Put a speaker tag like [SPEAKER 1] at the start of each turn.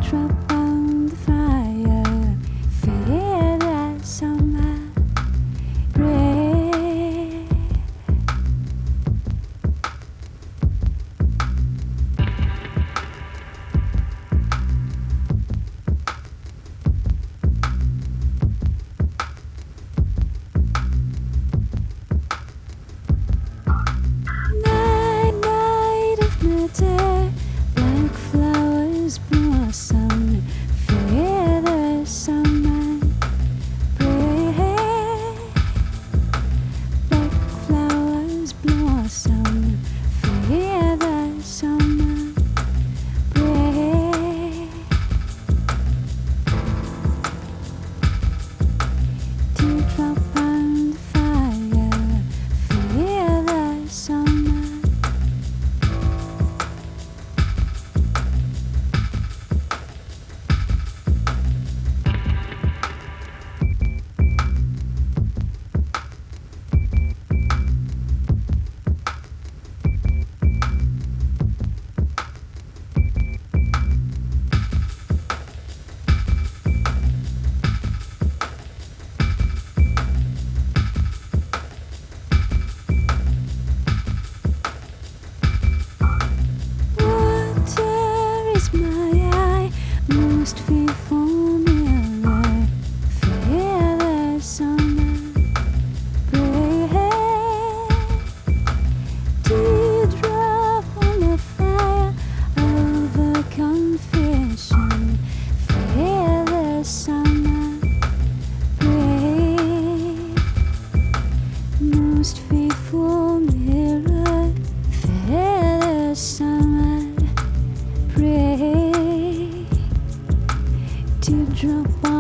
[SPEAKER 1] Teardrop on the fire, fearless on my breath. Night, night of midday, black flowers blossom, feathers on my breath. Black flowers blossom, feathers on my breath. Teardrop on the fire, feathers on my water is my eye, most faithful mirror, feathers on my breath. Teardrop on the fire of a confession, feathers on my breath. Most faithful mirror, feathers on my breath. Teardrop on